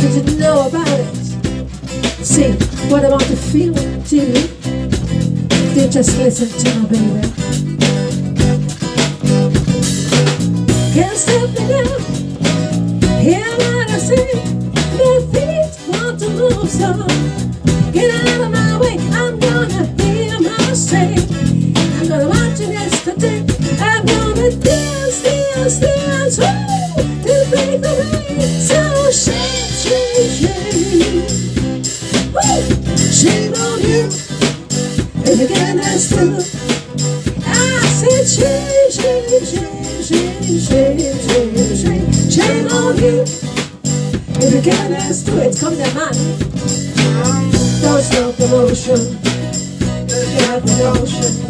wanted to know about it. See what I want to feel too. Then just listen to my baby. Can't stop me now. Hear what I say. My feet want to move, so get out of my way. I'm gonna hear my say. I'm gonna watch you yesterday. I'm gonna dance, dance, dance, woo, to break the rain. So shake, shake, shake, woo, shame on you. If you can't dance too, I said shake, shake, shake, shake, shake, shake, shake, shame on you. If you can't dance to it, come down, man. Don't stop the motion. You got the notion.